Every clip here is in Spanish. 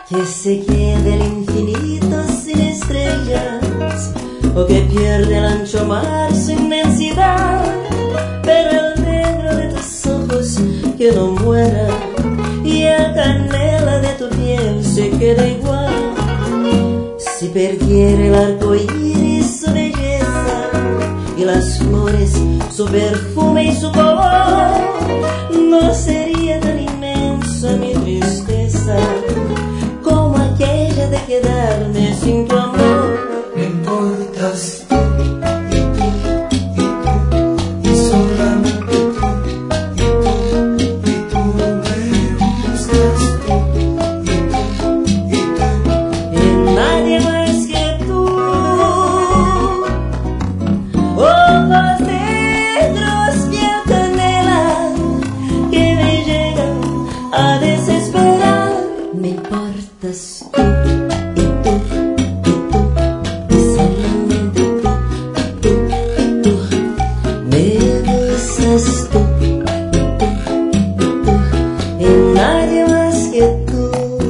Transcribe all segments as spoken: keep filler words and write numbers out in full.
que se quede el infinito sin estrellas, o que pierde el ancho mar su inmensidad, pero el negro de tus ojos que no muera, y la canela de tu piel se queda igual. Si perdiera el arco iris su belleza, y las flores su perfume y su color, no sería tan inmensa mi tristeza como aquella de quedarme sin tu amor. Me importas tú, y tú, y tú, y solamente tú, y tú, y tú me buscas tú, y tú, y tú, y nadie más que tú. Ojos negros, piel canela, que me llegan a desesperar. Me importas tú, y tú, y tú, y solamente tú, y tú, y tú. Me gustas tú, y tú, y tú, y nadie más que tú.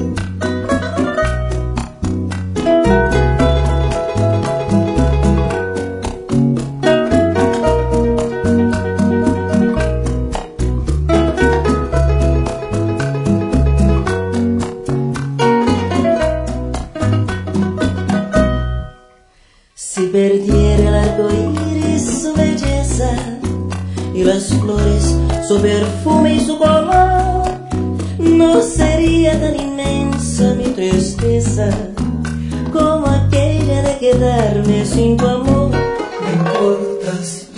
Si perdiera el arco iris su belleza, y las flores su perfume y su color, no sería tan inmensa mi tristeza como aquella de quedarme sin tu amor. me importas